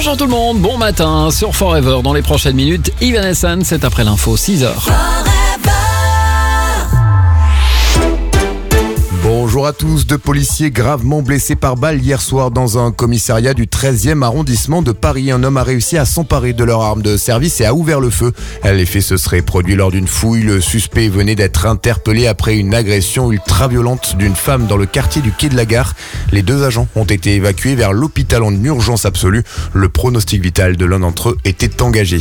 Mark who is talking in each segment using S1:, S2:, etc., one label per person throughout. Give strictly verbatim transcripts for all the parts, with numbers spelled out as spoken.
S1: Bonjour tout le monde, bon matin sur Forever. Dans les prochaines minutes, Evanescence, c'est après l'info, six heures.
S2: Bonjour à tous. Deux policiers gravement blessés par balle hier soir dans un commissariat du treizième arrondissement de Paris. Un homme a réussi à s'emparer de leur arme de service et a ouvert le feu. Les faits se seraient produits lors d'une fouille. Le suspect venait d'être interpellé après une agression ultra-violente d'une femme dans le quartier du Quai de la Gare. Les deux agents ont été évacués vers l'hôpital en urgence absolue. Le pronostic vital de l'un d'entre eux était engagé.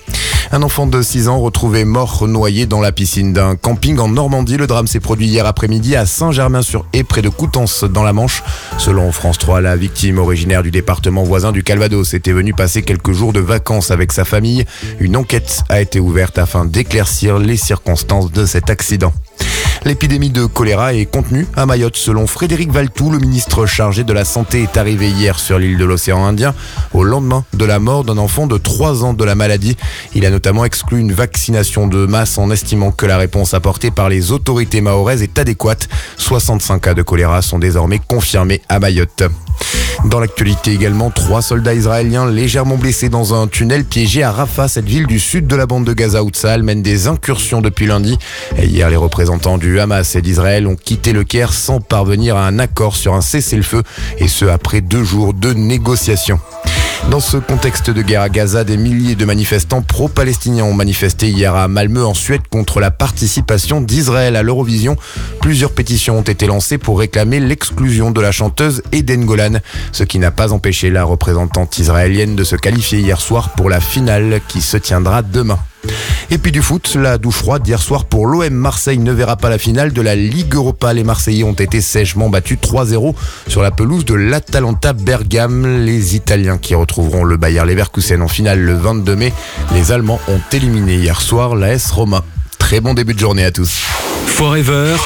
S2: Un enfant de six ans retrouvé mort noyé dans la piscine d'un camping en Normandie. Le drame s'est produit hier après-midi à Saint-Germain-sur-Haye, près de Coutances, dans la Manche. Selon France trois, la victime, originaire du département voisin du Calvados, était venue passer quelques jours de vacances avec sa famille. Une enquête a été ouverte afin d'éclaircir les circonstances de cet accident. L'épidémie de choléra est contenue à Mayotte. Selon Frédéric Valletoux, le ministre chargé de la Santé est arrivé hier sur l'île de l'océan Indien au lendemain de la mort d'un enfant de trois ans de la maladie. Il a notamment exclu une vaccination de masse en estimant que la réponse apportée par les autorités mahoraises est adéquate. soixante-cinq cas de choléra sont désormais confirmés à Mayotte. Dans l'actualité également, trois soldats israéliens légèrement blessés dans un tunnel piégé à Rafah, cette ville du sud de la bande de Gaza où Tsahal mène des incursions depuis lundi. Et hier, les représentants du Hamas et d'Israël ont quitté le Caire sans parvenir à un accord sur un cessez-le-feu, et ce après deux jours de négociations. Dans ce contexte de guerre à Gaza, des milliers de manifestants pro-palestiniens ont manifesté hier à Malmö en Suède contre la participation d'Israël à l'Eurovision. Plusieurs pétitions ont été lancées pour réclamer l'exclusion de la chanteuse Eden Golan, ce qui n'a pas empêché la représentante israélienne de se qualifier hier soir pour la finale qui se tiendra demain. Et puis du foot, la douche froide d'hier soir pour l'O M. Marseille ne verra pas la finale de la Ligue Europa. Les Marseillais ont été sèchement battus trois zéro sur la pelouse de l'Atalanta Bergame. Les Italiens qui retrouveront le Bayer Leverkusen en finale le vingt-deux mai. Les Allemands ont éliminé hier soir l'A S Roma. Très bon début de journée à tous.
S3: Forever.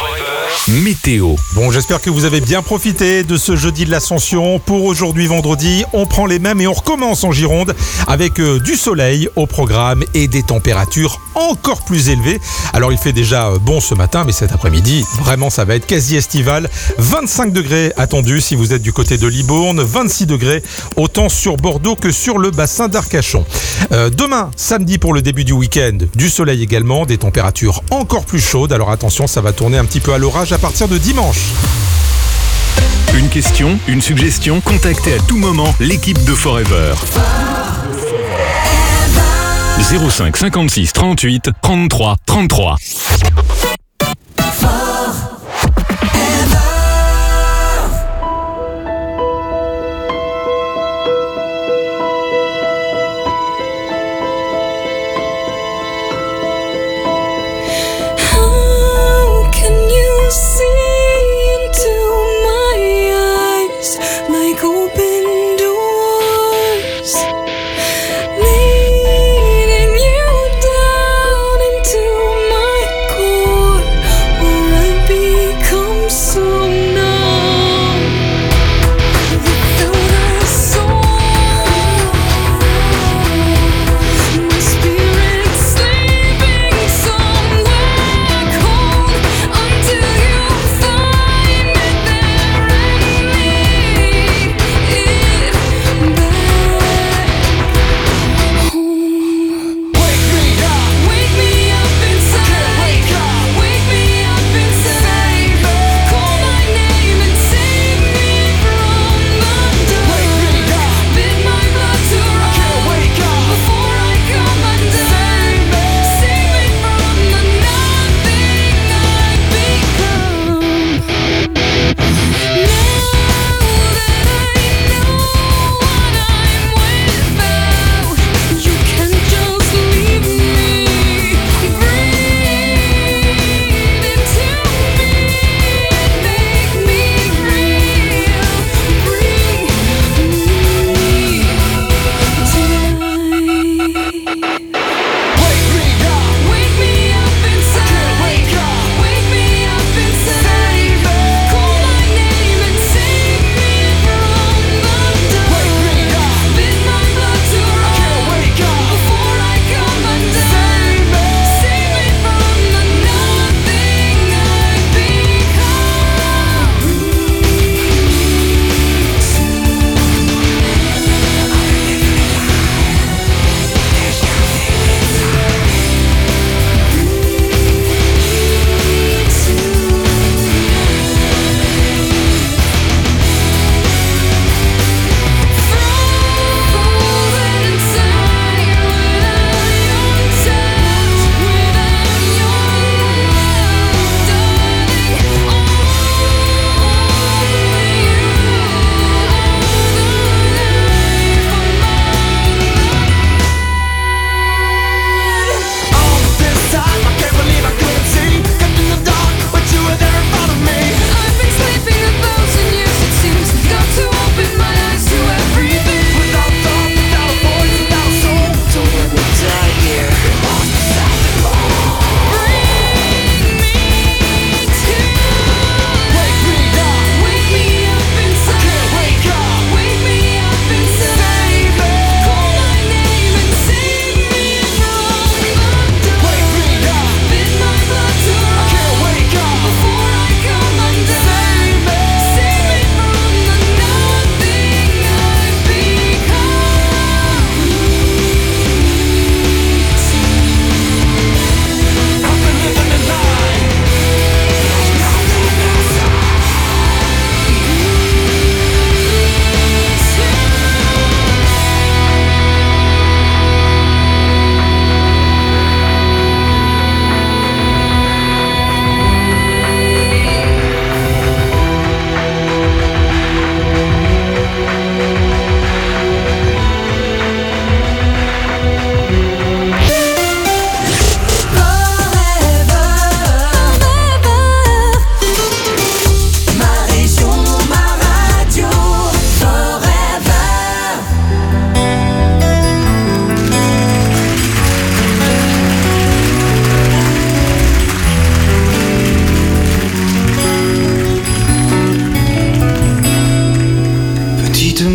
S3: Météo.
S4: Bon, j'espère que vous avez bien profité de ce jeudi de l'Ascension. Pour aujourd'hui, vendredi, on prend les mêmes et on recommence en Gironde avec euh, du soleil au programme et des températures encore plus élevées. Alors, il fait déjà euh, bon ce matin, mais cet après-midi, vraiment, ça va être quasi estival. vingt-cinq degrés attendus si vous êtes du côté de Libourne, vingt-six degrés autant sur Bordeaux que sur le bassin d'Arcachon. Euh, demain, samedi pour le début du week-end, du soleil également, des températures encore plus chaudes. Alors attention, ça va tourner un petit peu à l'orage à partir de dimanche.
S3: Une question, une suggestion, contactez à tout moment l'équipe de Forever. zéro cinq cinquante-six trente-huit trente-trois trente-trois.
S5: Leading you down into my core.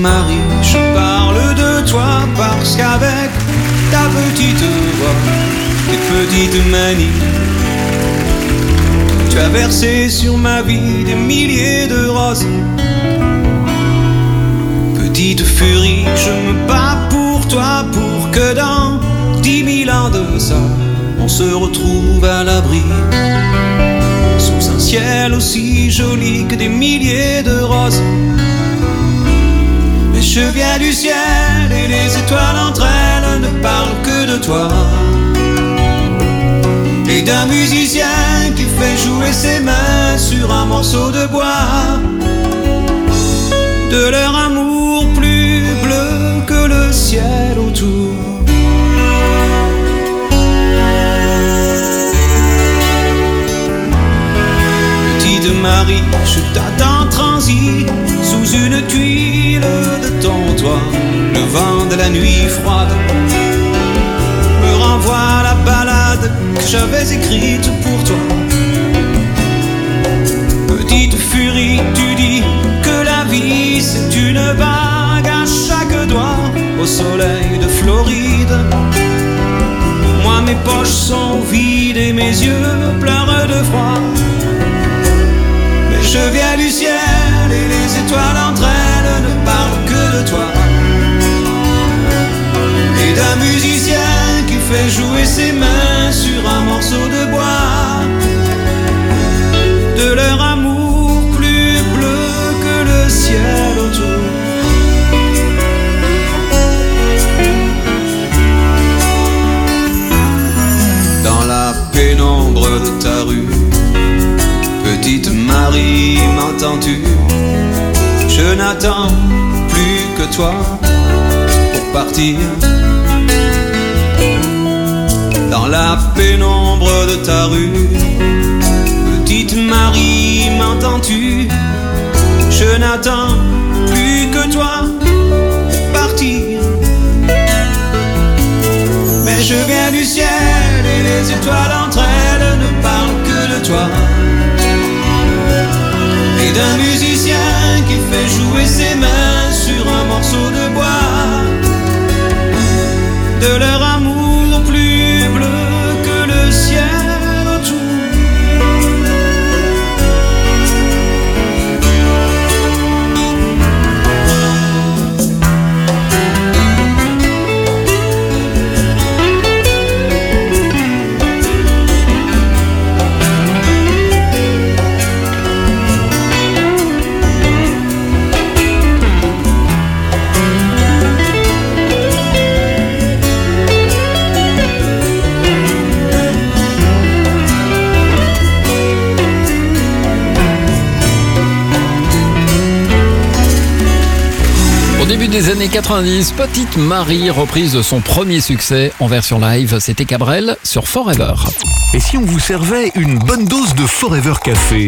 S5: Marie, je parle de toi parce qu'avec ta petite voix, tes petites manies, tu as versé sur ma vie des milliers de roses. Petite furie, je me bats pour toi, pour que dans dix mille ans de ça, on se retrouve à l'abri, sous un ciel aussi joli que des milliers de roses. Mais je viens du ciel et les étoiles entre elles ne parlent que de toi, et d'un musicien qui fait jouer ses mains sur un morceau de bois, de leur amour plus bleu que le ciel autour. Petite Marie, je t'attends transi sous une tuile de ton toit. Le vent de la nuit froide me renvoie la ballade que j'avais écrite pour toi. Petite furie, tu dis que la vie c'est une bague à chaque doigt au soleil de Floride. Moi mes poches sont vides et mes yeux pleurent de froid. Mais je viens du ciel et les étoiles entre elles ne parlent que de toi, et d'un musicien qui fait jouer ses mains sur un morceau de bois, de leur amour plus bleu que le ciel autour. Dans la pénombre de ta rue, petite Marie, m'entends-tu? Je n'attends plus que toi pour partir. Dans la pénombre de ta rue, petite Marie, m'entends-tu? Je n'attends plus que toi partir. Mais je viens du ciel et les étoiles entre elles ne parlent que de toi, et d'un musicien qui fait jouer ses mains sur un morceau de bois, de leur amour plus bleu que le ciel autour.
S1: Au début des années quatre-vingt-dix, Petite Marie, reprise de son premier succès en version live, c'était Cabrel sur Forever.
S3: Et si on vous servait une bonne dose de Forever Café?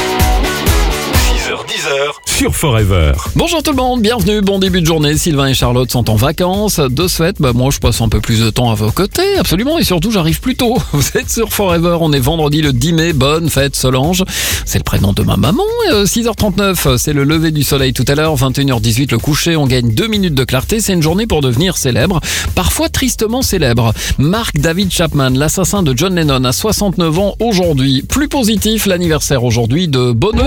S3: six heures dix sur Forever.
S1: Bonjour tout le monde, bienvenue, bon début de journée. Sylvain et Charlotte sont en vacances. De ce fait, bah moi je passe un peu plus de temps à vos côtés, absolument, et surtout j'arrive plus tôt. Vous êtes sur Forever, on est vendredi le dix mai, bonne fête Solange. C'est le prénom de ma maman. six heures trente-neuf, c'est le lever du soleil tout à l'heure. vingt et une heures dix-huit, le coucher, on gagne deux minutes de clarté. C'est une journée pour devenir célèbre, parfois tristement célèbre. Mark David Chapman, l'assassin de John Lennon, a soixante-neuf ans aujourd'hui. Plus positif, l'anniversaire aujourd'hui de Bono.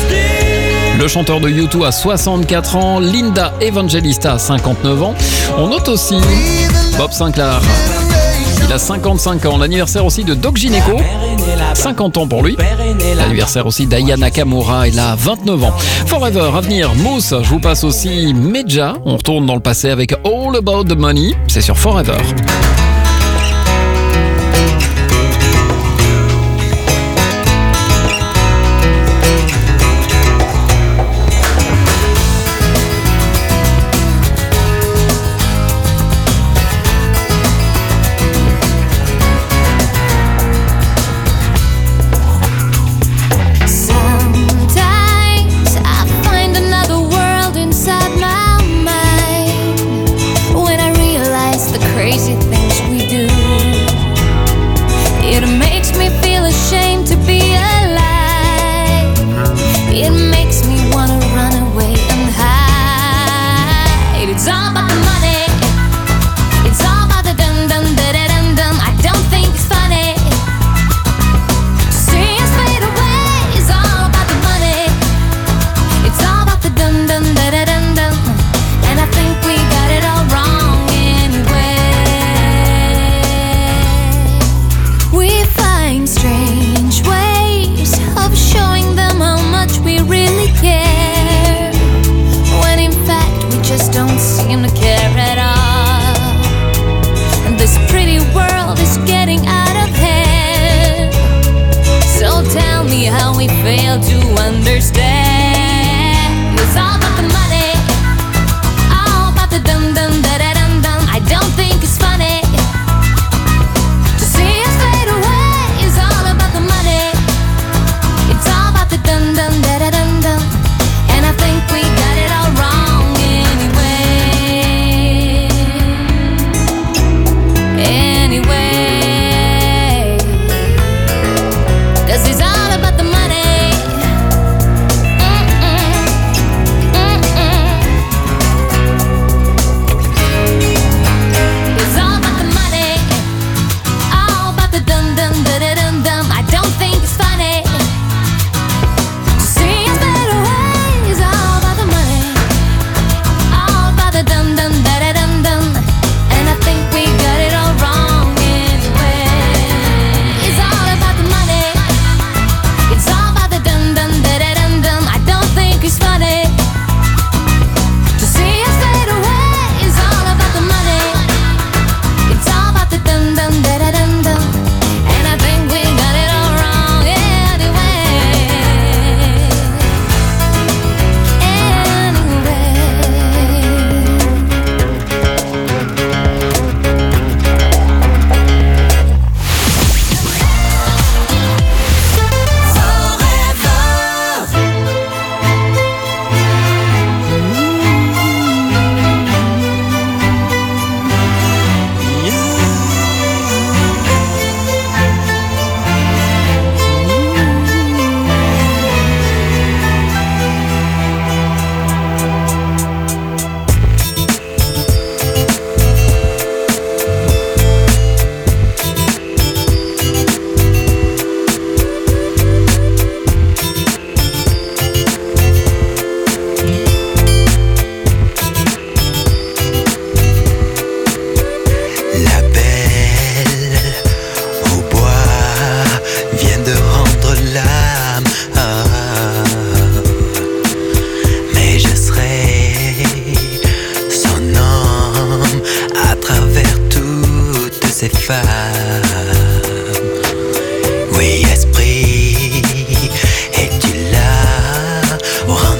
S1: Le chanteur de U deux a soixante-quatre ans, Linda Evangelista a cinquante-neuf ans. On note aussi Bob Sinclair, il a cinquante-cinq ans. L'anniversaire aussi de Doc Gineco, cinquante ans pour lui. L'anniversaire aussi d'Aya Nakamura, il a vingt-neuf ans. Forever, à venir, Mousse, je vous passe aussi Medja. On retourne dans le passé avec All About the Money, c'est sur Forever.
S6: Crazy things we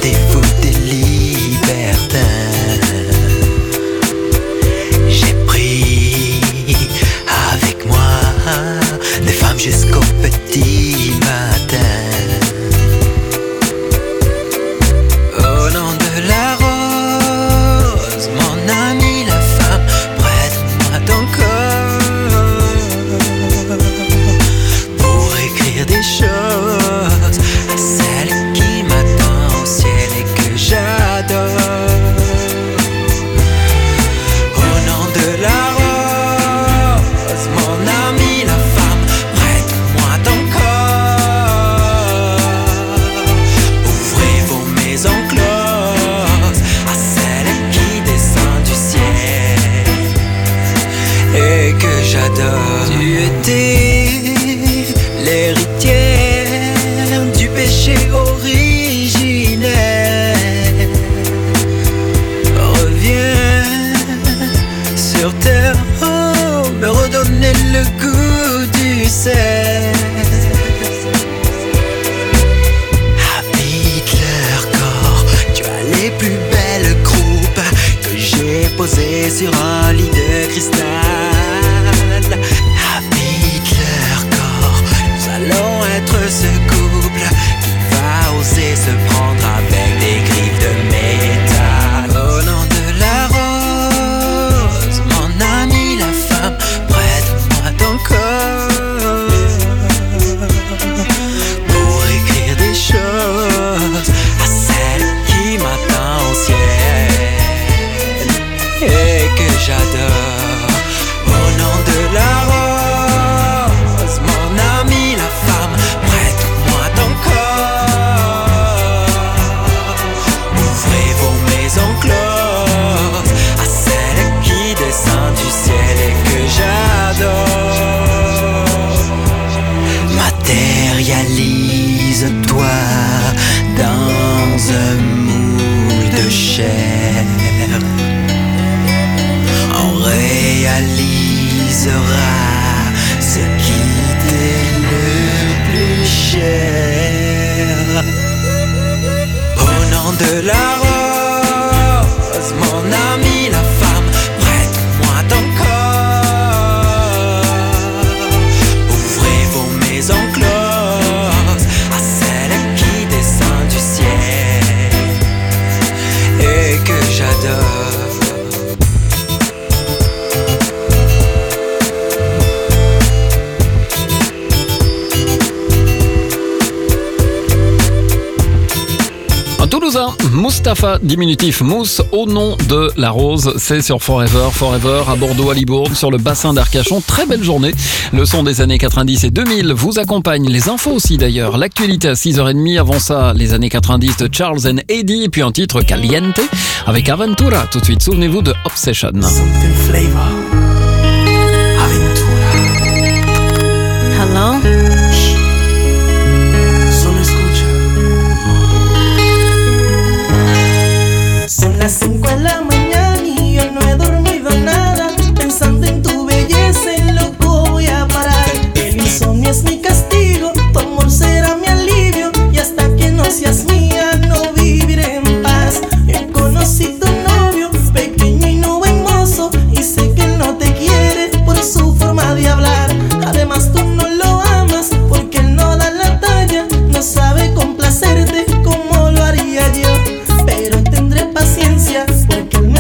S6: rendez-vous des libertins. J'ai pris avec moi des femmes jusqu'au petit matin. Au nom de la rose, mon ami la femme, prête-moi ton corps pour écrire des choses à celle qui m'attend au ciel et que j'adore. Au nom de la rose, mon ami la femme, prête-moi ton corps. Ouvrez vos maisons closes à celle qui descend du ciel et que j'adore. Tu étais l'héritière du péché originel. Reviens sur terre, oh, me redonner le goût du sel. Habite leur corps, tu as les plus belles croupes que j'ai posées sur un lit de cristal. Habite leur corps, nous allons être ce couple qui va oser se prendre avec des griffes de métal. Au nom de la rose, mon ami la femme, prête-moi ton corps pour écrire des choses à celle qui m'attend au ciel et que j'adore. Au nom de la rose, mon ami la femme, prête-moi ton corps. Ouvrez vos maisons closes à celle qui descend du ciel et que j'adore. Matérialise-toi dans un moule de chair. On réalisera ce qui t'est le plus cher. Au nom de la rose, mon ami la femme, prête-moi ton corps. Ouvrez vos maisons closes à celle qui descend du ciel et que j'adore.
S1: Un Toulousain, Mustapha, diminutif Mousse, au nom de la rose, c'est sur Forever. Forever à Bordeaux, à Libourne, sur le bassin d'Arcachon. Très belle journée. Le son des années quatre-vingt-dix et deux mille vous accompagne. Les infos aussi d'ailleurs. L'actualité à six heures trente. Avant ça, les années quatre-vingt-dix de Charles and Eddie. Et puis un titre Caliente avec Aventura. Tout de suite, souvenez-vous de Obsession.
S6: Something flavor. Aventura.
S7: Hello?
S6: Solo escucha.
S7: Son las cinco de la mañana y yo no he dormido nada. Pensando en tu belleza, en loco voy a parar. El insomnio es mi castigo, tu amor será mi alivio. Y hasta que no seas mía, no viviré en paz. Yo conocí tu novio, pequeño y no buen mozo. Y sé que él no te quiere por su forma de hablar. Además tú no lo amas porque él no da la talla. No sabe complacerte como lo haría yo. Pero tendré paciencia porque él me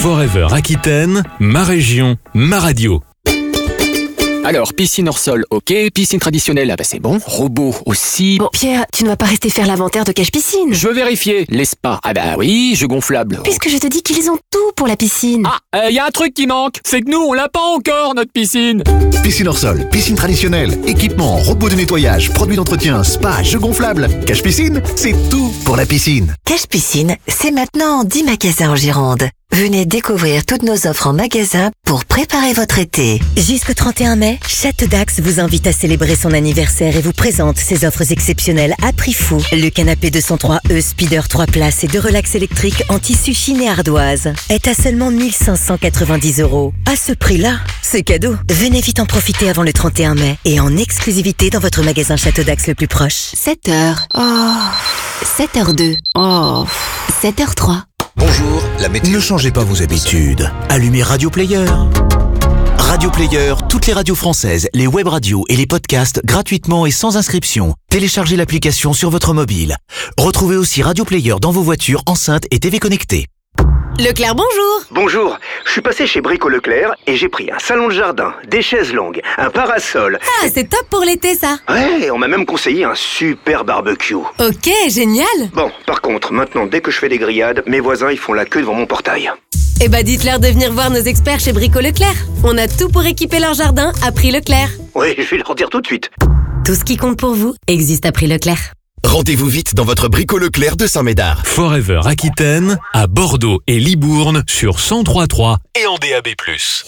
S3: Forever Aquitaine, ma région, ma radio.
S8: Alors, piscine hors sol, ok. Piscine traditionnelle, ah bah c'est bon. Robot aussi.
S9: Bon, Pierre, tu ne vas pas rester faire l'inventaire de cache-piscine.
S8: Je veux vérifier. Les spas, ah bah oui. Jeux gonflables.
S9: Puisque je te dis qu'ils ont tout pour la piscine.
S8: Ah, il euh, y a un truc qui manque. C'est que nous, on l'a pas encore, notre piscine.
S10: Piscine hors sol, piscine traditionnelle, équipement, robot de nettoyage, produits d'entretien, spa, jeux gonflables. Cache-piscine, c'est tout pour la piscine.
S11: Cache-piscine, c'est maintenant en dix magasins en Gironde. Venez découvrir toutes nos offres en magasin pour préparer votre été.
S12: Jusqu'au trente et un mai, Château d'Axe vous invite à célébrer son anniversaire et vous présente ses offres exceptionnelles à prix fou. Le canapé deux cent trois E Speeder trois places et deux relax électriques en tissu Chine et ardoise est à seulement mille cinq cent quatre-vingt-dix euros. À ce prix-là, c'est cadeau. Venez vite en profiter avant le trente et un mai et en exclusivité dans votre magasin Château d'Axe le plus proche.
S9: sept heures. Oh. sept heures deux. Oh. sept heures trois.
S10: Bonjour, la météo. Ne changez pas vos habitudes. Allumez Radio Player. Radio Player, toutes les radios françaises, les web radios et les podcasts gratuitement et sans inscription. Téléchargez l'application sur votre mobile. Retrouvez aussi Radio Player dans vos voitures, enceintes et T V connectées.
S12: Leclerc, bonjour.
S13: Bonjour, je suis passé chez Brico Leclerc et j'ai pris un salon de jardin, des chaises longues, un parasol.
S12: Ah, c'est top pour l'été ça.
S13: Ouais, on m'a même conseillé un super barbecue.
S12: Ok, génial.
S13: Bon, par contre, maintenant, dès que je fais des grillades, mes voisins, ils font la queue devant mon portail.
S12: Eh bah dites-leur de venir voir nos experts chez Brico Leclerc. On a tout pour équiper leur jardin à prix Leclerc.
S13: Oui, je vais leur dire tout de suite.
S12: Tout ce qui compte pour vous existe à prix Leclerc.
S10: Rendez-vous vite dans votre Brico Leclerc de Saint-Médard.
S3: Forever Aquitaine, à Bordeaux et Libourne sur cent trois virgule trois et en D A B plus.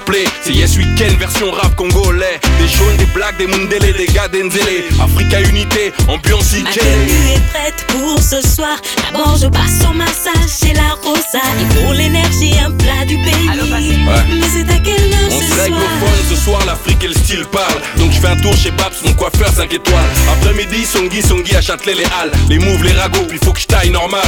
S14: complet. C'est Yes Weekend version rap congolais. Des jaunes, des blacks, des mundele, des gars d'Enzele. Africa Unité, ambiance I K.
S15: Ma tenue est prête pour ce soir. D'abord je passe au massage chez la Rosa. Et pour l'énergie un plat du pays.
S14: Ouais.
S15: Mais c'est à quelle heure
S14: On
S15: ce
S14: se
S15: soir?
S14: règle au phone ce soir, l'Afrique et le style parlent. Donc je fais un tour chez Babs, mon coiffeur cinq étoiles. Après-midi, Songi, Songi à Châtelet, les Halles. Les moves, les ragots, puis faut que je taille normal.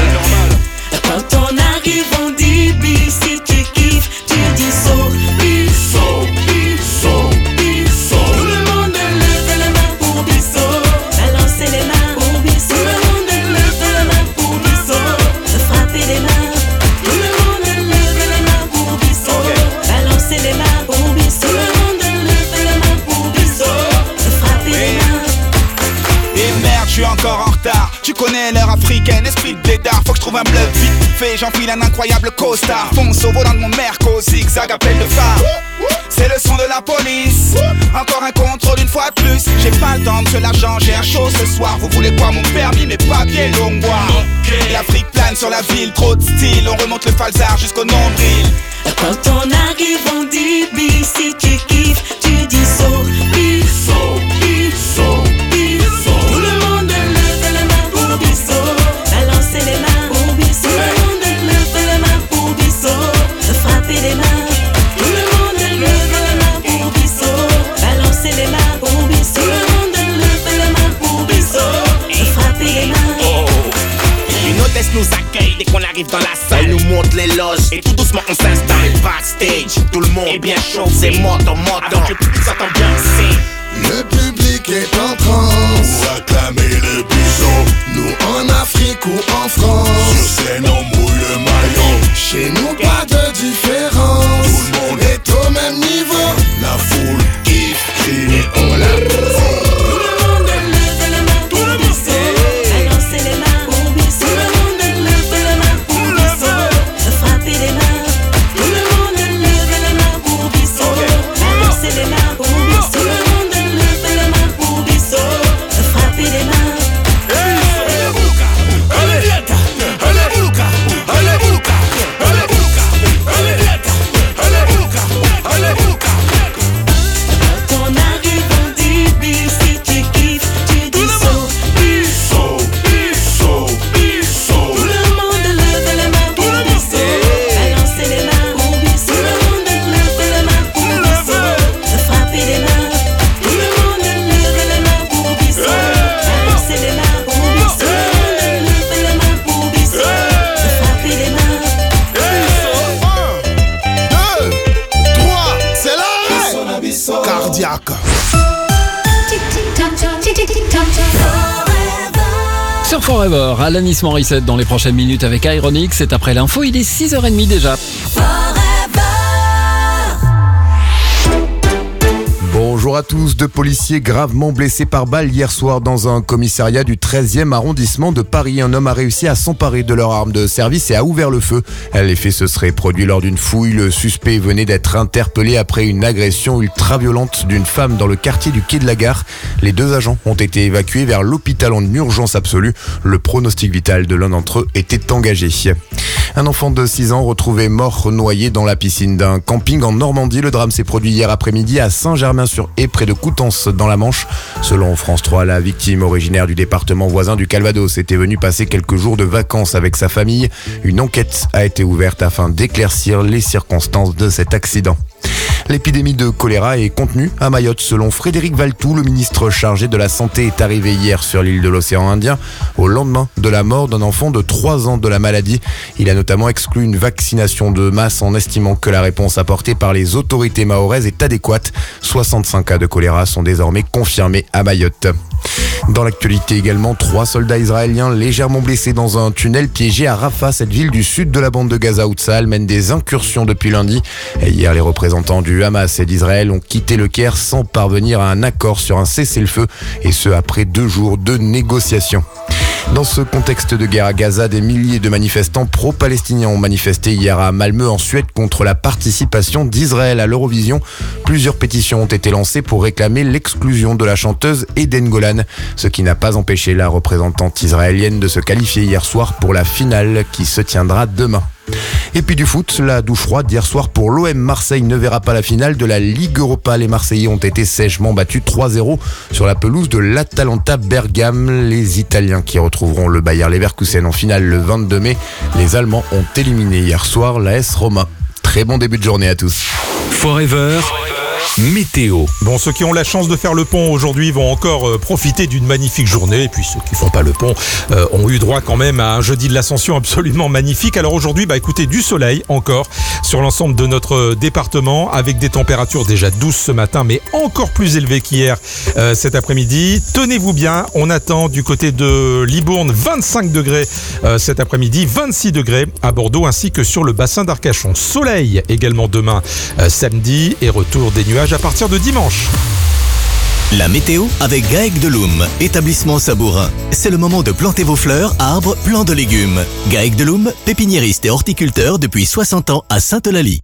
S15: Quand on arrive on dit bis. Si tu kiffes tu dis so. Bisso, bisso, bisso. Tout le monde lève la main pour Bisso. Balancez les mains pour Bisso. Tout le monde lève la main pour Bisso. Frappez les mains. Tout le monde lève la main pour Bisso. Balancez les mains pour Bisso. Tout le monde lève la main pour Bisso. Frappez les mains.
S16: Et merde, je suis encore en retard. Tu connais l'heure africaine, esprit de blédard. Faut que je trouve un bluff vite fait, j'enfile un incroyable costard. Fonce au volant de mon Merco, zigzag appel de phare. C'est le son de la police. Encore un contrôle une fois de plus. J'ai pas le temps de ce l'argent, j'ai un show ce soir. Vous voulez quoi, mon permis, mes papiers longois. L'Afrique plane sur la ville, trop de style. On remonte le falzar jusqu'au nombril.
S15: Quand on arrive on dit bis. Si tu kiffes tu dis so. Bisso, bisso, bisso. Tout le monde lève la main pour Bisso. Balancez les mains pour Bisso. Tout le monde lève la main pour Bisso. Frappez les mains. Tout le monde lève la main pour Bisso. Balancez les mains pour Bisso. Tout le monde lève la main pour Bisso. Frappez les mains.
S17: Une hôtesse nous accueille dès qu'on arrive dans la salle. Elle nous montre les loges et tout doucement on s'installe. Backstage, tout le monde est bien chaud. C'est moto, moto, avec le public s'entend bien.
S18: Le public est en transe pour acclamer le Bisso. Nous en Afrique ou en France, sur scène on mouille le maillot. Chez nous pas de différence, tout le monde est au même niveau. La foule kiffe, crie et on la
S1: Sur Forever, Alanis Morissette dans les prochaines minutes avec Ironic. C'est après l'info, il est six heures trente déjà.
S2: Bonjour à tous. Deux policiers gravement blessés par balle hier soir dans un commissariat du treizième arrondissement de Paris. Un homme a réussi à s'emparer de leur arme de service et a ouvert le feu. Les faits se seraient produits lors d'une fouille. Le suspect venait d'être interpellé après une agression ultra-violente d'une femme dans le quartier du Quai de la Gare. Les deux agents ont été évacués vers l'hôpital en urgence absolue. Le pronostic vital de l'un d'entre eux était engagé. Un enfant de six ans retrouvé mort noyé dans la piscine d'un camping en Normandie. Le drame s'est produit hier après-midi à Saint-Germain-sur-Haye, près de Coutances, dans la Manche. Selon France trois, la victime, originaire du département voisin du Calvados, était venue passer quelques jours de vacances avec sa famille. Une enquête a été ouverte afin d'éclaircir les circonstances de cet accident. L'épidémie de choléra est contenue à Mayotte. Selon Frédéric Valtou, le ministre chargé de la Santé est arrivé hier sur l'île de l'océan Indien au lendemain de la mort d'un enfant de trois ans de la maladie. Il a notamment exclu une vaccination de masse en estimant que la réponse apportée par les autorités mahoraises est adéquate. soixante-cinq cas de choléra sont désormais confirmés à Mayotte. Dans l'actualité également, trois soldats israéliens légèrement blessés dans un tunnel piégé à Rafah, cette ville du sud de la bande de Gaza où Tsahal mène des incursions depuis lundi. Et hier, les représentants du Hamas et d'Israël ont quitté le Caire sans parvenir à un accord sur un cessez-le-feu, et ce après deux jours de négociations. Dans ce contexte de guerre à Gaza, des milliers de manifestants pro-palestiniens ont manifesté hier à Malmö en Suède contre la participation d'Israël à l'Eurovision. Plusieurs pétitions ont été lancées pour réclamer l'exclusion de la chanteuse Eden Golan, ce qui n'a pas empêché la représentante israélienne de se qualifier hier soir pour la finale qui se tiendra demain. Et puis du foot, la douche froide d'hier soir pour l'O M. Marseille ne verra pas la finale de la Ligue Europa. Les Marseillais ont été sèchement battus trois zéro sur la pelouse de l'Atalanta Bergame. Les Italiens qui retrouveront le Bayer Leverkusen en finale le vingt-deux mai. Les Allemands ont éliminé hier soir l'A S Roma. Très bon début de journée à tous.
S3: Forever. Météo.
S4: Bon, ceux qui ont la chance de faire le pont aujourd'hui vont encore euh, profiter d'une magnifique journée. Et puis ceux qui font pas le pont euh, ont eu droit quand même à un jeudi de l'Ascension absolument magnifique. Alors aujourd'hui, bah écoutez, du soleil encore sur l'ensemble de notre département avec des températures déjà douces ce matin, mais encore plus élevées qu'hier euh, cet après-midi. Tenez-vous bien, on attend du côté de Libourne vingt-cinq degrés euh, cet après-midi, vingt-six degrés à Bordeaux ainsi que sur le bassin d'Arcachon. Soleil également demain euh, samedi et retour des nuages à partir de dimanche.
S10: La météo avec Gaec de Loum, établissement sabourin. C'est le moment de planter vos fleurs, arbres, plants de légumes. Gaec de Loum, pépiniériste et horticulteur depuis soixante ans à Sainte-Eulalie.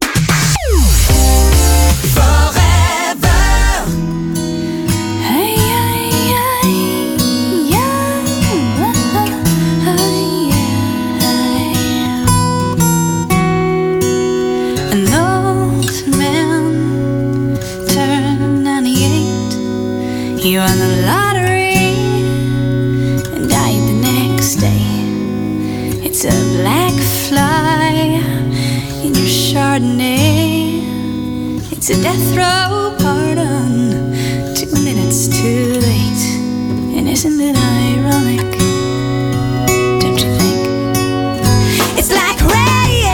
S19: You won the lottery and died the next day. It's a black fly in your Chardonnay. It's a death row pardon, two minutes too late. And isn't it ironic? Don't you think? It's like rain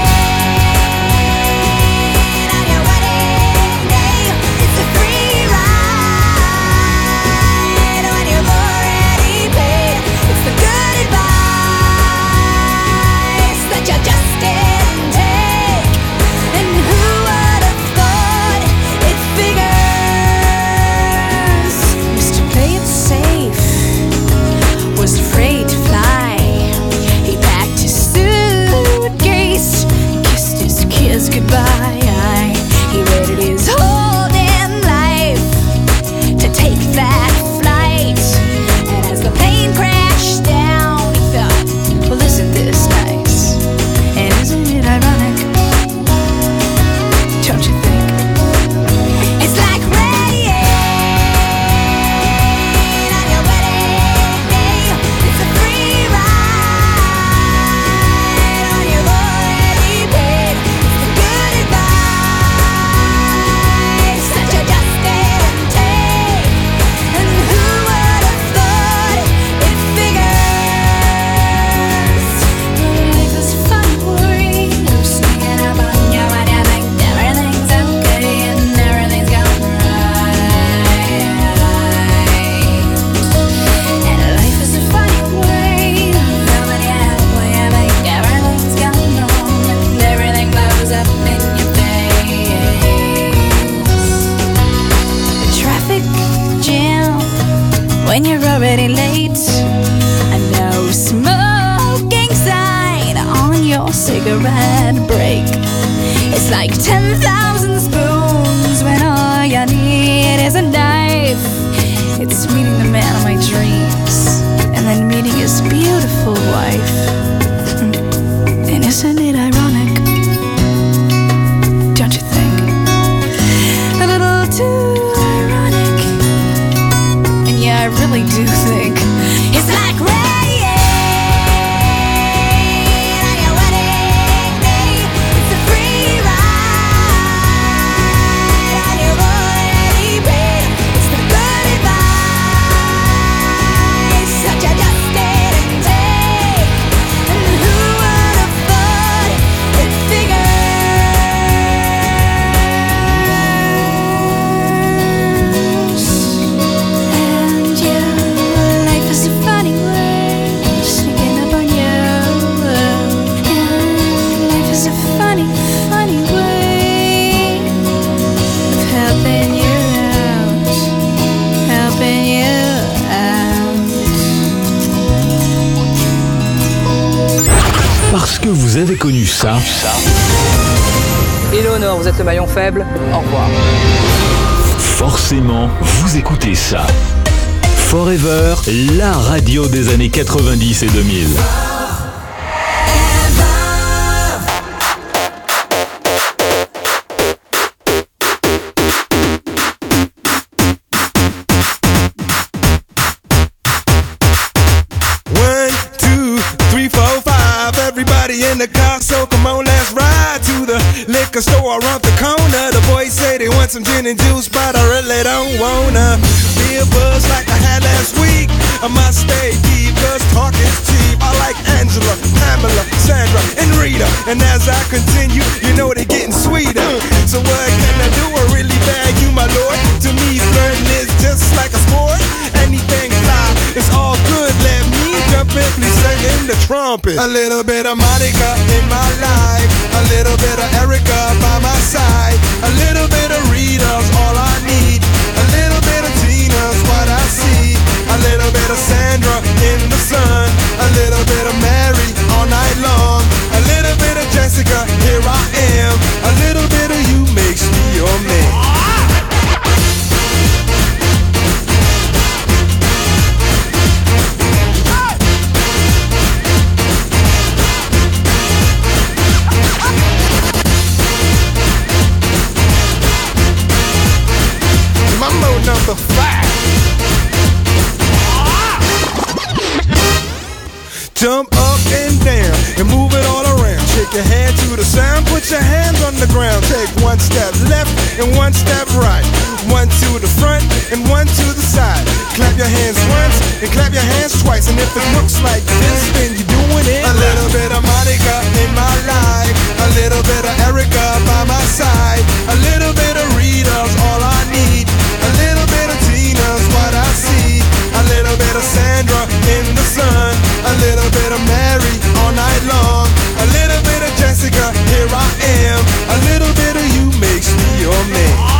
S19: on your wedding day. It's a free ride. Goodbye. He waited his whole damn life to take that flight. And as the plane crashed down, he thought, well, isn't this nice? And isn't it ironic? Don't you think? It's like rain on your wedding day. It's a free ride on your already paid. When you're already late, a no smoking sign on your cigarette break. It's like ten thousand spoons when all you need is a knife. It's meeting the man of my dreams and then meeting his beautiful wife. And isn't it ironic? Don't you think? A little too I really do think it's like rain on your wedding day. It's a free ride on your already paid. It's the good advice that you just didn't take. And who would have thought it figures?
S3: Parce que vous avez connu ça.
S20: Éléonore, vous êtes le maillon faible. Au revoir.
S3: Forcément, vous écoutez ça. Forever, la radio des années quatre-vingt-dix et deux mille.
S21: the car, so come on, let's ride to the liquor store around the corner. The boys say they want some gin and juice, but I really don't wanna be a buzz like I had last week. I must stay deep, cause talk is cheap. I like Angela, Pamela, Sandra, and Rita. And as I continue, you know they're getting sweeter. So what can I do? I really bag you, my lord. To me, flirting is just like a sport. Anything fly, it's all good. Let me jump in, please sing in the trumpet. A little bit of Monica in my life, a little bit of Erica by my side, a little bit of Rita's all I need, a little bit of Tina's what I see, a little bit of Sandra in the sun, a little bit of Mary all night long, a little bit of Jessica, here I am, a little bit of you makes me your man. Mambo number five. Jump up and down and move it all around. Shake your hand to the sound, put your hands on the ground. Take one step left and one step right. One to the front and one to the side. Clap your hands once and clap your hands twice. And if it looks like this, then you're doing it. A little bit of Monica in my life, a little bit of Erica by my side, a little bit of Rita's all I need, a little bit of Tina's what I see, a little bit of Sandra in the sun, a little bit of Mary all night long, a little bit of Jessica, here I am, a little bit of you makes me your man.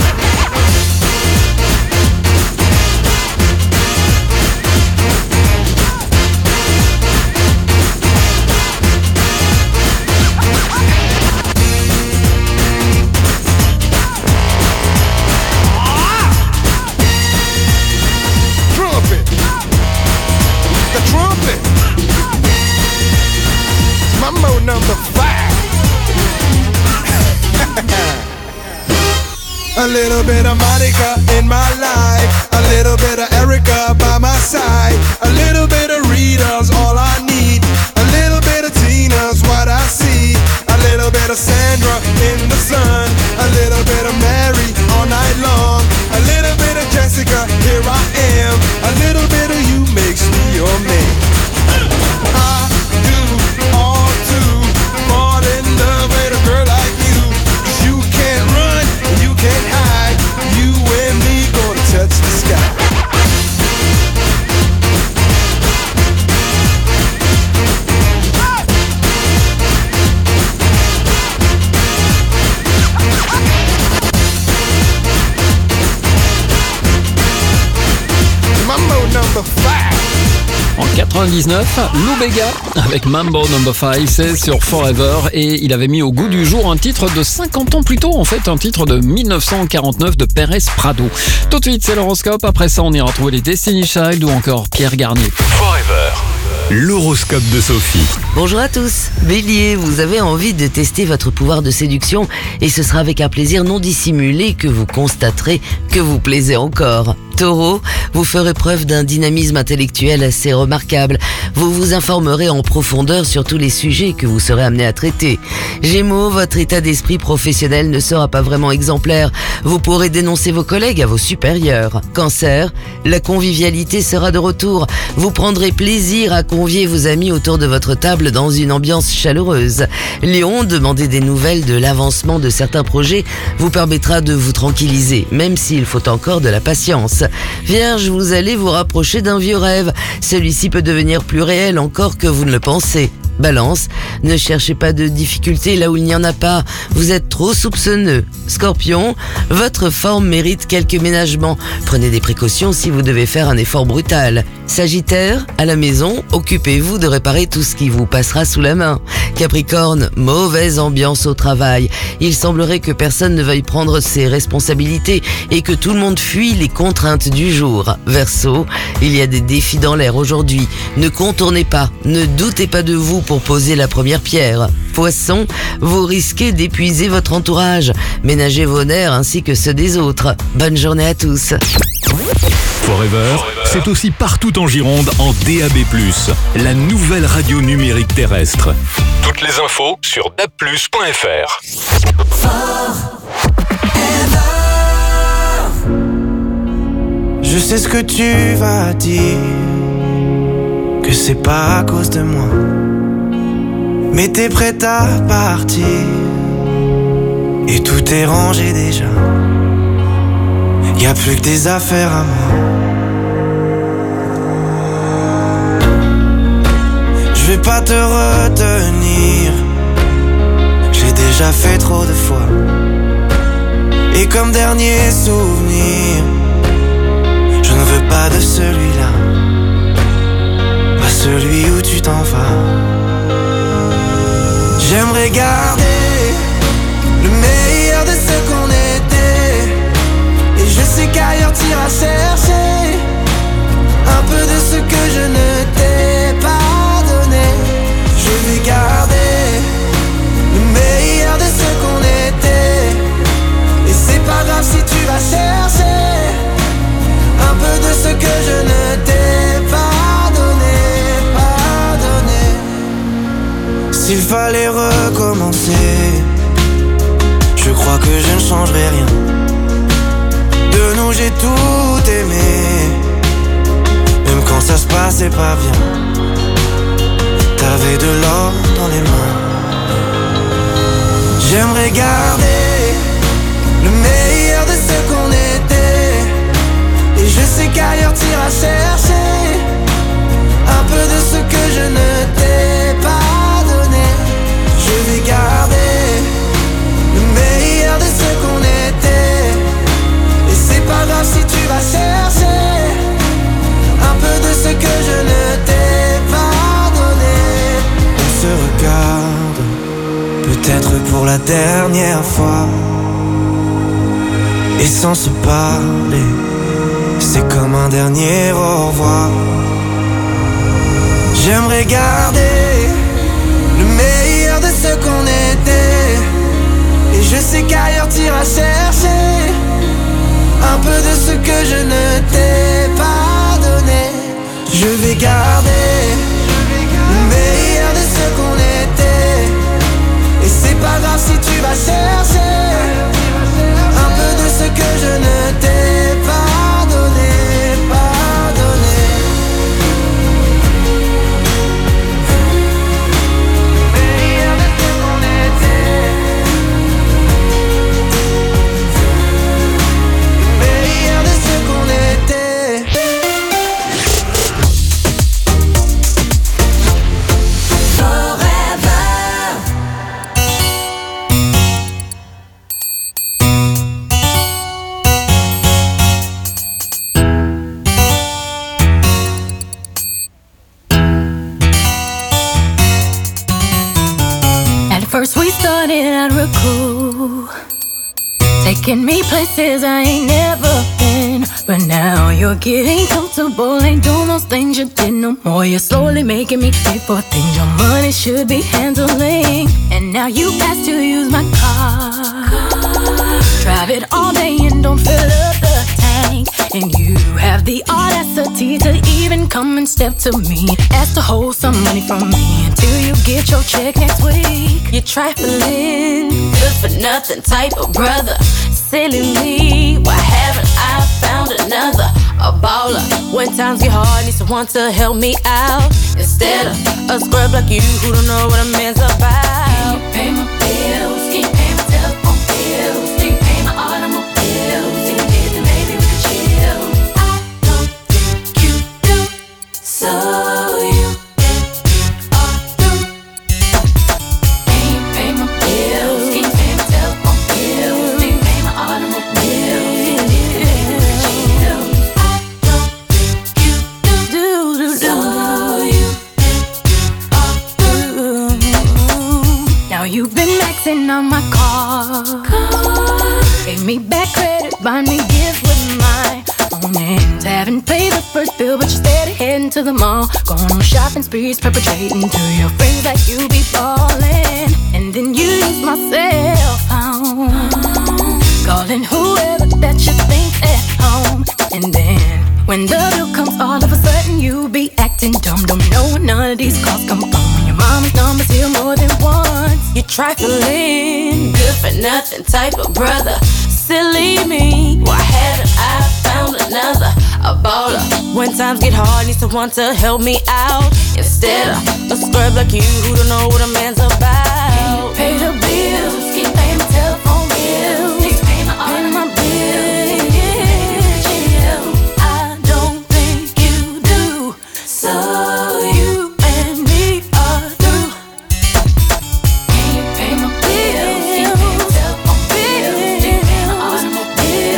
S21: Mambo number five. A little bit of Monica in my life, a little bit of Erica by my side, a little bit of Rita's all I need, a little bit of Tina's what I see, a little bit of Sandra in the sun, a little bit of Mary all night long, a little bit of Jessica, here I am, a little bit of you makes me your man. I do all to fall in love with a girl like you, 'cause you can't run and you can't hide, you and me gonna touch the sky. Mambo number five.
S1: En quatre-vingt-dix-neuf, Lou Bega avec Mambo number five, c'est sur Forever et il avait mis au goût du jour un titre de cinquante ans plus tôt, en fait un titre de mille neuf cent quarante-neuf de Pérez Prado. Tout de suite c'est l'horoscope, après ça on ira trouver les Destiny Child ou encore Pierre Garnier.
S3: Forever, l'horoscope de Sophie.
S22: Bonjour à tous. Bélier, vous avez envie de tester votre pouvoir de séduction et ce sera avec un plaisir non dissimulé que vous constaterez que vous plaisez encore. Taureau, vous ferez preuve d'un dynamisme intellectuel assez remarquable. Vous vous informerez en profondeur sur tous les sujets que vous serez amené à traiter. Gémeaux, votre état d'esprit professionnel ne sera pas vraiment exemplaire. Vous pourrez dénoncer vos collègues à vos supérieurs. Cancer, la convivialité sera de retour. Vous prendrez plaisir à convier vos amis autour de votre table dans une ambiance chaleureuse. Lion, demander des nouvelles de l'avancement de certains projets vous permettra de vous tranquilliser, même s'il faut encore de la patience. Vierge, vous allez vous rapprocher d'un vieux rêve. Celui-ci peut devenir plus réel encore que vous ne le pensez. Balance, ne cherchez pas de difficultés là où il n'y en a pas. Vous êtes trop soupçonneux. Scorpion, votre forme mérite quelques ménagements. Prenez des précautions si vous devez faire un effort brutal. Sagittaire, à la maison, occupez-vous de réparer tout ce qui vous passera sous la main. Capricorne, mauvaise ambiance au travail. Il semblerait que personne ne veuille prendre ses responsabilités et que tout le monde fuit les contraintes du jour. Verseau, il y a des défis dans l'air aujourd'hui. Ne contournez pas, ne doutez pas de vous pour poser la première pierre. Poisson, vous risquez d'épuiser votre entourage. Ménagez vos nerfs ainsi que ceux des autres. Bonne journée à tous.
S3: Forever, C'est aussi partout en Gironde en D A B plus, la nouvelle radio numérique terrestre. Toutes les infos sur d a b plus point f r.
S21: Je sais ce que tu vas dire, que c'est pas à cause de moi, mais t'es prête à partir, et tout est rangé déjà. Y'a plus que des affaires à moi. Je vais pas te retenir, j'ai déjà fait trop de fois. Et comme dernier souvenir, je ne veux pas de celui-là, pas celui où tu t'en vas. J'aimerais garder le meilleur de ce qu'on était, et je sais qu'ailleurs t'iras chercher un peu de ce que je ne t'ai pas donné. Je vais garder le meilleur de ce qu'on était, et c'est pas grave si tu vas chercher un peu de ce que je ne t'ai pas donné, pas donné. S'il fallait recommencer, je crois que je ne changerai rien. De nous j'ai tout aimé, même quand ça se passait pas bien. T'avais de l'or dans les mains. J'aimerais garder le meilleur de ce qu'on était, et je sais qu'ailleurs t'iras chercher un peu de ce que je ne t'ai pas donné. Je vais garder le meilleur de ce qu'on était, et c'est pas grave si tu vas chercher un peu de ce que je ne t'ai pas donné. On se regarde, peut-être pour la dernière fois, et sans se parler, c'est comme un dernier au revoir. J'aimerais garder le meilleur de ce qu'on était, et je sais qu'ailleurs t'iras chercher un peu de ce que je ne t'ai pas donné. Je vais garder le meilleur de ce qu'on était, et c'est pas grave si tu vas chercher un peu de ce que je ne t'ai pas donné, pas donné. Le meilleur de ce qu'on était, le meilleur de ce qu'on était.
S19: First we started out real cool, taking me places I ain't never been. But now you're getting comfortable, ain't doing those things you did no more. You're slowly making me pay for things your money should be handling. And now you ask to use my car, drive it all day and don't fill up the tank. And you have the audacity to even come and step to me, ask to hold some money from me until you get your check next week. You're trifling, good for nothing type of brother. Silly me, why haven't I found another? A baller, when times get hard, need someone to help me out, instead of a scrub like you who don't know what a man's about. Can you pay my bills? Can you pay my telephone bills? Can you pay my automobiles? If you did, then maybe we could chill. I don't think you do, so you are through. Can you pay my bills? Can you pay my telephone bills? Can you pay my automobiles? If you did, then maybe we could chill. I don't think you do, do, do, so you are through. Now you've been maxing on my car, gave me back credit, buy me gifts with my own hands. Haven't paid the first bill, but you're steady heading to the mall, going on shopping sprees, perpetrating to your friends that you be ballin'. And then you use my cell phone, calling whoever that you think at home. And then When the bill comes, all of a sudden you be acting dumb. Don't know where none of these calls come from. When your mama's number's here more than once. You trifling, good for nothing type of brother. Silly me, why haven't I found another? A baller. When times get hard, need someone to help me out. Instead of a scrub like you who don't know what a man's about. Can you pay the bills? Keep paying my telephone bills. Keep paying my, paying my bills. I don't think you do. So you and me are through. Can you pay my bills? Keep paying my telephone bills. Keep paying my automobile.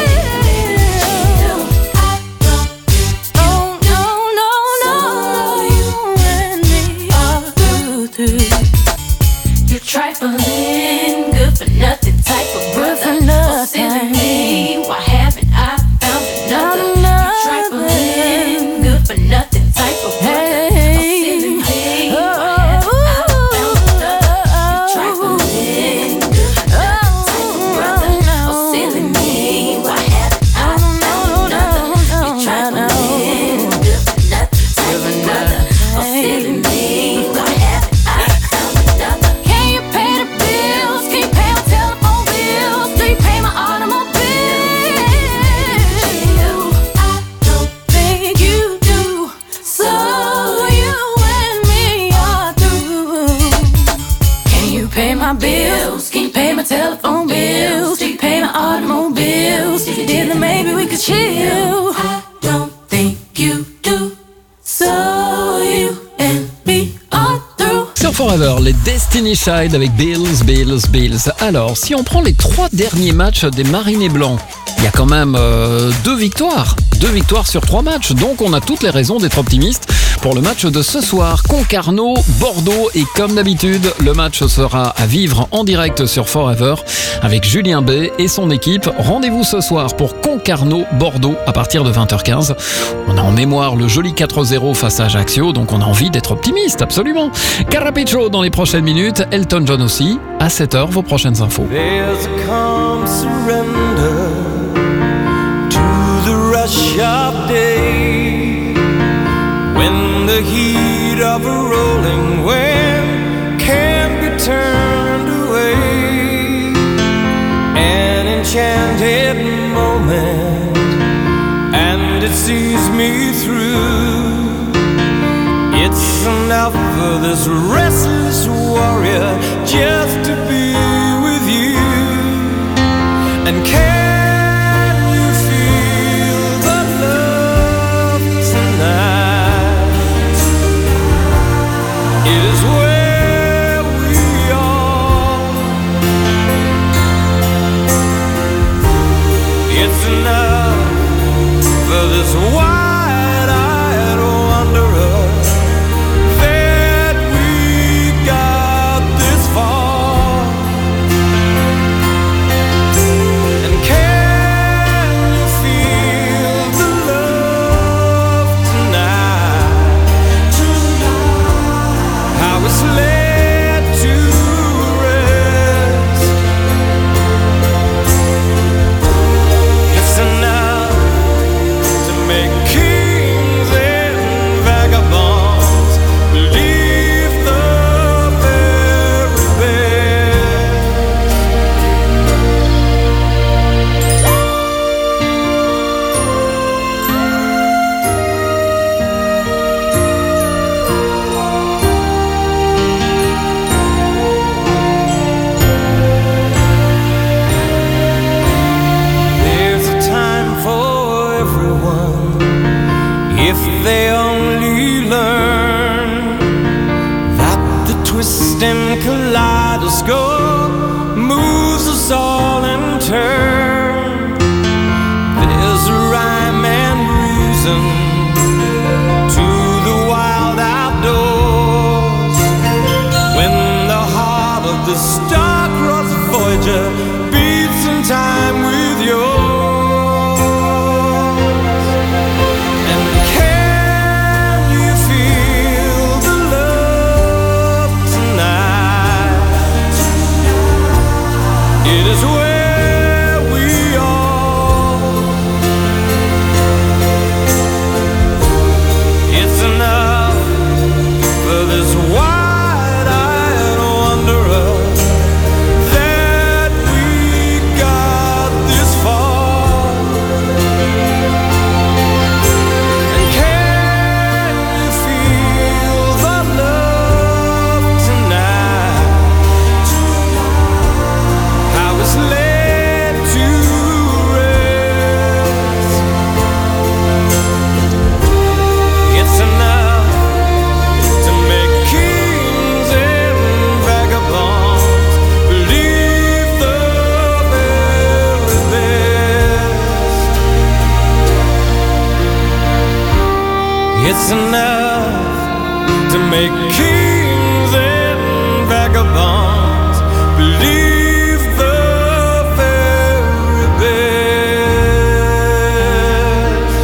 S19: I don't think you do. No, no, no. So you and me are through, through. You trifling, good for nothing type of brother. Good for nothing. Silly me, why haven't I found another? You trifling, good for nothing type of brother. Silly me, why haven't I found another? You trifling, good for nothing type of brother. Oh, silly me, why haven't I found another? You trifling, good for nothing type of brother. Oh, silly me, why haven't I found another? Can you pay the bills? Can you pay my telephone bills? Do you pay my automobile? I don't think you do. So you and me are through. Can you pay my bills? Can you pay my telephone bills? Do you pay my automobiles? If you did, then maybe we could chill. I don't think you do. So you and me are through.
S1: Sur Forever, les Destiny Child avec Bills, Bills, Bills. Alors, si on prend les trois derniers matchs des Marinés Blancs, il y a quand même euh, deux victoires. Deux victoires sur trois matchs. Donc, on a toutes les raisons d'être optimiste pour le match de ce soir. Concarneau, Bordeaux. Et comme d'habitude, le match sera à vivre en direct sur Forever avec Julien B et son équipe. Rendez-vous ce soir pour Concarneau, Bordeaux à partir de vingt heures quinze. On a en mémoire le joli quatre zéro face à Ajaccio. Donc, on a envie d'être optimiste, absolument. Carapiccio dans les prochaines minutes. Elton John aussi. À sept heures, vos prochaines infos.
S21: There's a calm surrender to the rush of day, when the heat of a rolling wave can't be turned away. An enchanted moment, and it sees me through. It's enough for this restless warrior just to be with you. And can you feel the love tonight? It is where we are. It's enough for this wide-eyed wanderer that we got this far. And can you feel the love tonight? How it's led to rest. It's enough to make kings and vagabonds believe the very best. There's a time for everyone if they only learn that the twisting kaleidoscope moves us all in turn. There's a rhyme and reason to the wild outdoors when the heart of the star-crossed Voyager beats in time with yours. And can
S5: It's enough to make kings and vagabonds believe the very best.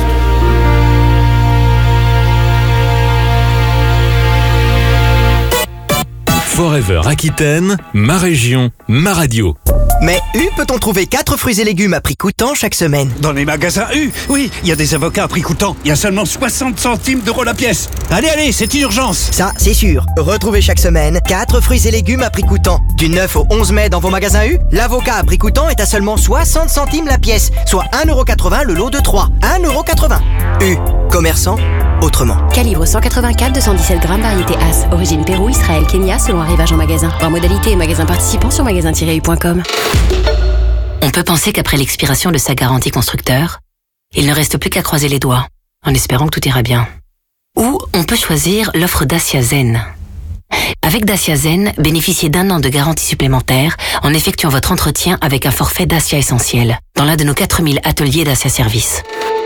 S3: Forever Aquitaine, ma région, ma radio.
S6: Mais U, peut-on trouver quatre fruits et légumes à prix coûtant chaque semaine?
S23: Dans les magasins U, oui, il y a des avocats à prix coûtant. Il y a seulement soixante centimes d'euros la pièce. Allez, allez, c'est une urgence.
S6: Ça, c'est sûr. Retrouvez chaque semaine quatre fruits et légumes à prix coûtant. Du neuf au onze mai dans vos magasins U, l'avocat à prix coûtant est à seulement soixante centimes la pièce, soit un euro quatre-vingts le lot de trois. un euro quatre-vingts. U, commerçant autrement.
S9: Calibre cent quatre-vingt-quatre, deux cent dix-sept grammes, variété As. Origine Pérou, Israël, Kenya, selon arrivage en magasin. Voir modalité et magasin participant sur magasin tiret u point com.
S24: On peut penser qu'après l'expiration de sa garantie constructeur, il ne reste plus qu'à croiser les doigts, en espérant que tout ira bien. Ou on peut choisir l'offre Dacia Zen. Avec Dacia Zen, bénéficiez d'un an de garantie supplémentaire en effectuant votre entretien avec un forfait Dacia Essentiel, dans l'un de nos quatre mille ateliers Dacia Service.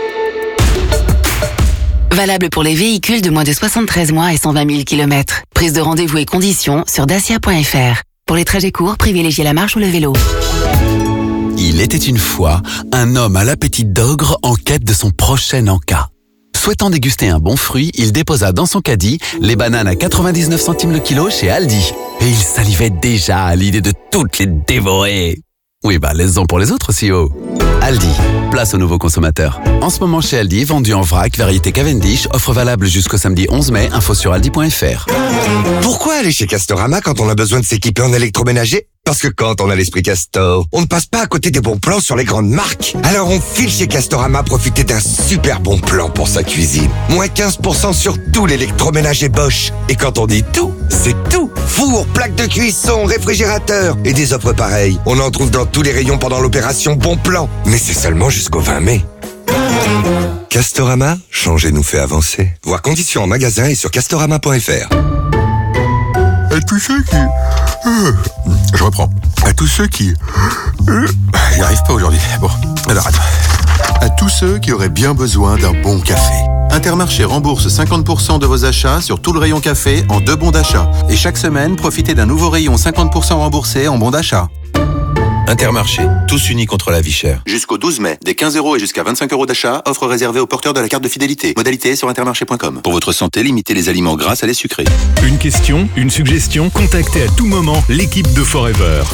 S24: Valable pour les véhicules de moins de soixante-treize mois et cent vingt mille kilomètres. Prise de rendez-vous et conditions sur dacia point f r. Pour les trajets courts, privilégiez la marche ou le vélo.
S25: Il était une fois un homme à l'appétit d'ogre en quête de son prochain encas. Souhaitant déguster un bon fruit, il déposa dans son caddie les bananes à quatre-vingt-dix-neuf centimes le kilo chez Aldi. Et il salivait déjà à l'idée de toutes les dévorer. Oui, bah, laisse-en pour les autres aussi, oh. Aldi, place aux nouveaux consommateurs. En ce moment chez Aldi, vendu en vrac, variété Cavendish, offre valable jusqu'au samedi onze mai, info sur aldi point f r.
S26: Pourquoi aller chez Castorama quand on a besoin de s'équiper en électroménager? Parce que quand on a l'esprit Castor, on ne passe pas à côté des bons plans sur les grandes marques. Alors on file chez Castorama profiter d'un super bon plan pour sa cuisine. Moins quinze pour cent sur tout l'électroménager Bosch. Et quand on dit tout, c'est tout. Four, plaque de cuisson, réfrigérateur et des offres pareilles. On en trouve dans tous les rayons pendant l'opération Bon Plan. Mais c'est seulement jusqu'au vingt mai. Castorama, changer nous fait avancer. Voir conditions en magasin et sur castorama point f r.
S27: À tous ceux qui... Euh, je reprends. À tous ceux qui... Euh, j'y arrive pas aujourd'hui. Bon, alors attends. À tous ceux qui auraient bien besoin d'un bon café. Intermarché rembourse cinquante pour cent de vos achats sur tout le rayon café en deux bons d'achat. Et chaque semaine, profitez d'un nouveau rayon cinquante pour cent remboursé en bons d'achat.
S26: Intermarché, tous unis contre la vie chère.
S27: Jusqu'au douze mai, des quinze euros et jusqu'à vingt-cinq euros d'achat, offre réservée aux porteurs de la carte de fidélité. Modalité sur intermarché point com.
S26: Pour votre santé, limitez les aliments gras à les sucrés.
S3: Une question, une suggestion, contactez à tout moment l'équipe de Forever.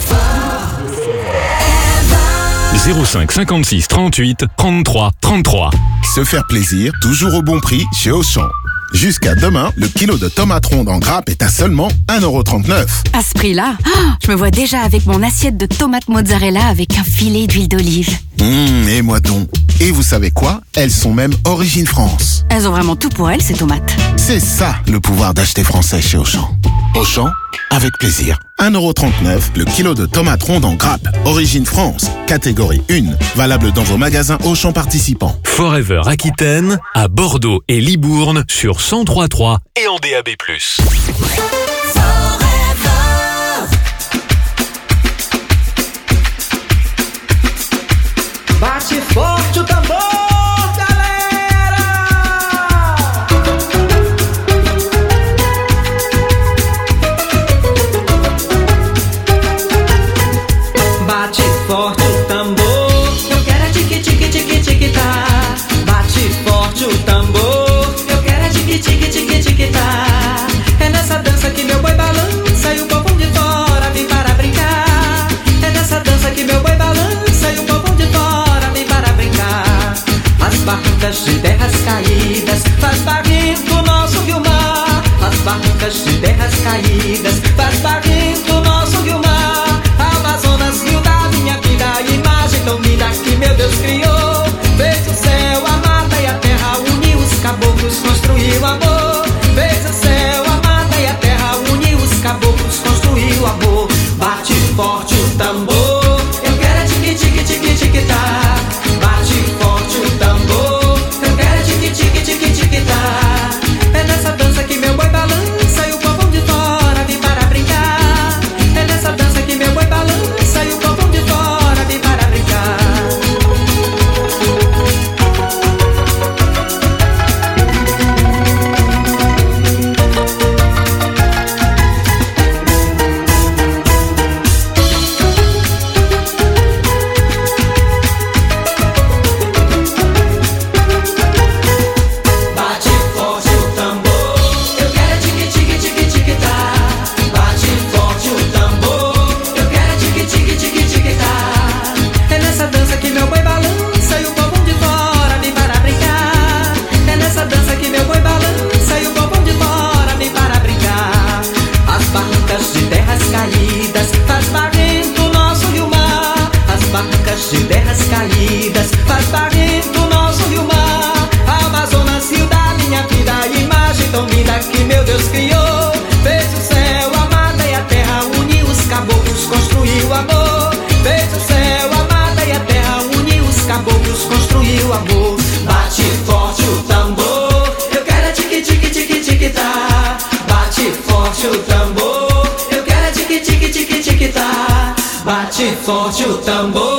S3: zéro cinq cinquante-six trente-huit trente-trois trente-trois.
S28: Se faire plaisir, toujours au bon prix chez Auchan. Jusqu'à demain, le kilo de tomates rondes en grappe est à seulement un euro trente-neuf.
S29: À ce prix-là, oh, je me vois déjà avec mon assiette de tomates mozzarella avec un filet d'huile d'olive.
S28: Mmh, et moi donc. Et vous savez quoi? Elles sont même origine France.
S29: Elles ont vraiment tout pour elles, ces tomates.
S28: C'est ça, le pouvoir d'acheter français chez Auchan. Auchan, avec plaisir. un euro trente-neuf, le kilo de tomates rondes en grappe. Origine France, catégorie un. Valable dans vos magasins Auchan participants.
S3: Forever Aquitaine, à Bordeaux et Libourne sur cent trois virgule trois et en D A B plus.
S7: Bate forte o tambor, galera! Bate forte o tambor, eu quero é tique tique tique tique tá. Bate forte o tambor, eu quero é tique tique tique tique tá. É nessa dança que meu boi balança e o povo de fora vem para brincar. É nessa dança que meu boi balança e o povo de fora vem para brincar. As barrancas de terras caídas faz barrento o nosso rio-mar. As barrancas de terras caídas faz barrento o nosso rio-mar. Amazonas, rio da minha vida, imagem tão linda que meu Deus criou. Fez o céu, a mata e a terra, uniu os caboclos, construiu amor. Fez o céu, a mata e a terra, uniu os caboclos, construiu amor. Bate forte o tambor, eu quero é tique tique tique tique tá. Bate forte o tambor, eu quero é tique tique tique tique tá. É nessa dança que meu boi balança e o povo de fora vem para brincar. É nessa dança
S5: forte o tambor.